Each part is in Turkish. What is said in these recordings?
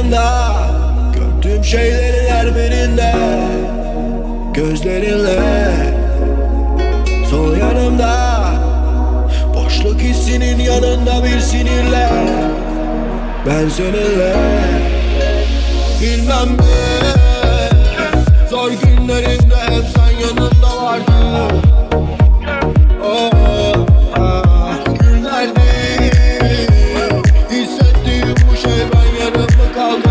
yanında. Gördüğüm şeylerin her birinde gözlerinle. Sol yanımda boşluk hissinin yanında bir sinirle. Ben seninle bilmem ne. Zor günlerimde hep sen yanımda vardın. Günlerdi hissettiğim bu şey, ben yarım kaldım.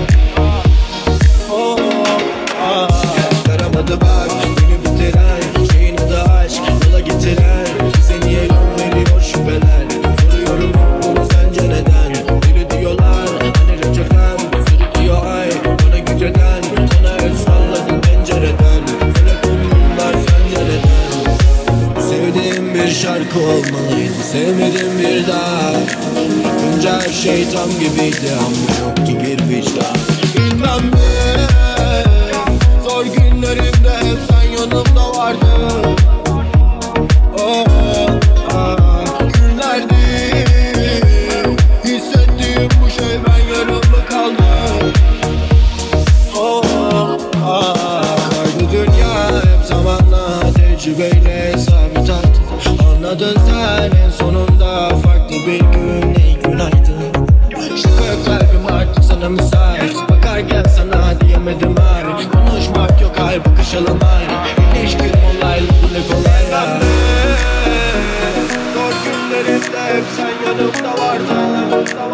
Yaramadı bak beni bitiren şeyin adı aşk, yola getiren. Bize niye yol veriyor şüpheler? Soruyorum bunu sence neden? Biri diyorlar hani reçeten, sürüklüyor ay bana güceden. Bana el salladın pencereden, söyle bunlar sence neden? Sevdiğim bir şarkı olmalıydı, sevmedim bir daha. Bakınca her şey tam gibiydi ama yok ki bir vicdan. Bilmem ne. Zor günlerimde hep sen yanımda vardın. Günlerdi hissettiğim bu şey, ben yarımda kaldım. Kaydı dünya hep zamanla, tecrübeyle sabit artık. Anladın sen en sonunda, farklı bir gün, ey günaydın. Şaka kalbim artık sana müsait, bakarken sana diyemedim hayır. Konuşmak yok, hayır bakışalım hayır. İlişkin olaylı bu ne kolay. Zor günlerimde hep sen yanımda vardın.